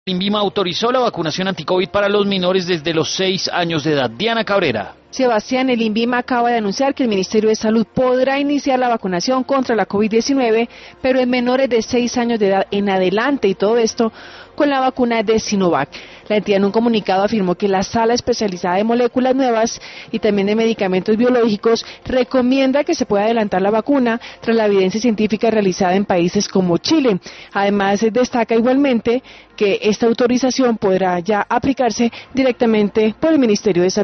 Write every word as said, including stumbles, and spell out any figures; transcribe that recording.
INVIMA autorizó la vacunación anticovid para los menores desde los seis años de edad. Diana Cabrera. Sebastián, el INVIMA acaba de anunciar que el Ministerio de Salud podrá iniciar la vacunación contra la COVID diecinueve, pero en menores de seis años de edad en adelante, y todo esto con la vacuna de Sinovac. La entidad en un comunicado afirmó que la sala especializada de moléculas nuevas y también de medicamentos biológicos recomienda que se pueda adelantar la vacuna tras la evidencia científica realizada en países como Chile. Además, destaca igualmente que esta autorización podrá ya aplicarse directamente por el Ministerio de Salud.